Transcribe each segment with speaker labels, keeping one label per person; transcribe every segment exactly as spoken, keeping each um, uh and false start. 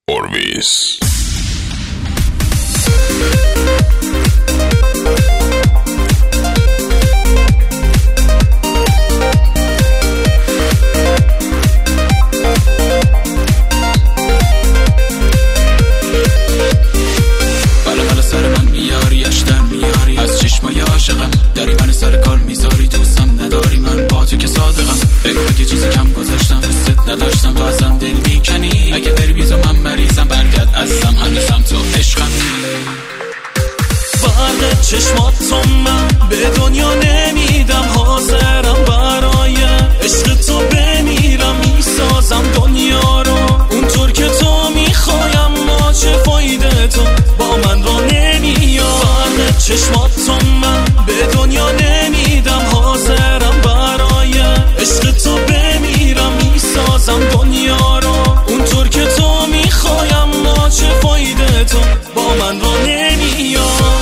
Speaker 1: اورویس.
Speaker 2: بالا بالا سر من میاری، اشتر میاری، از چشمای عاشقم داری من سر کار میذاری، دوستم نداری من با تو که صادقم. بگو اگه چیزی کم گذاشتم، دوست نداشتم تو ازم دل میکنی، اگه بری بیزو من مریضم، برگرد ازم هنوزم تو عشقم.
Speaker 3: برق چشماتو من به دنیا نمیدم، حاضرم برای عشق تو بمیرم، میسازم دنیا رو اونطور که تو میخوایم، ما چه فایده تو با من را نمیاد. برق چشماتو من به دنیا نمیدم، حاضرم برای عشق تو بمیرم، میسازم دنیا رو اونطور که تو میخوایم، ما چه فایده تو با من را نمیاد.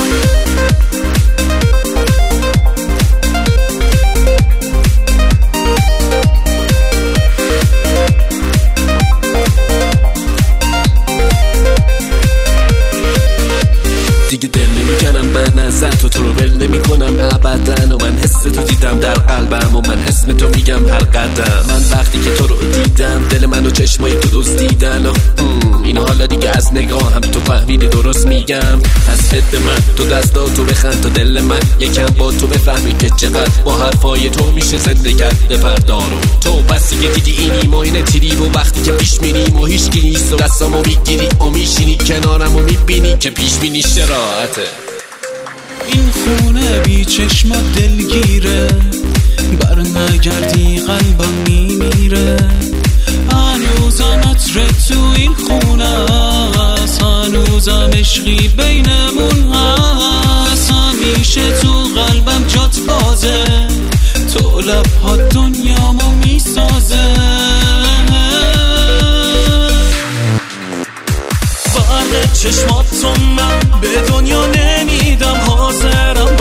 Speaker 4: دیگه دل نمیکنم من ازن، تو تو رو ول نمی کنم ابدا، و من حس تو دیدم در قلبم، و من اسم تو میگم هر قدم. من وقتی که تو رو دیدم دل من و چشمای تو دوست دیدن، این حالا دیگه از نگاه هم تو فهمیدی درست میگم. از حد من تو دستاتو بخند تا دل من یکم با تو بفهمی که چقدر با حرفای تو میشه زنده کرده فردارو. تو بسی که دیدی اینی ما اینه تیری، و وقتی که پیش میریم و هیچ کی نیست و دستامو میگیری و میشینی کنارم و میبینی که پیش بینی شراعته.
Speaker 3: این خونه بی چشمات دلگیره، بر نگردی قلبم میمیره، هنوزم عطر تو این خونه هست، هنوزم عشقی بینمون هست، همیشه تو قلبم جات بازه، تو لبها دنیامو میسازه. برق چشماتو من به دنیا نمیدم، حاضرم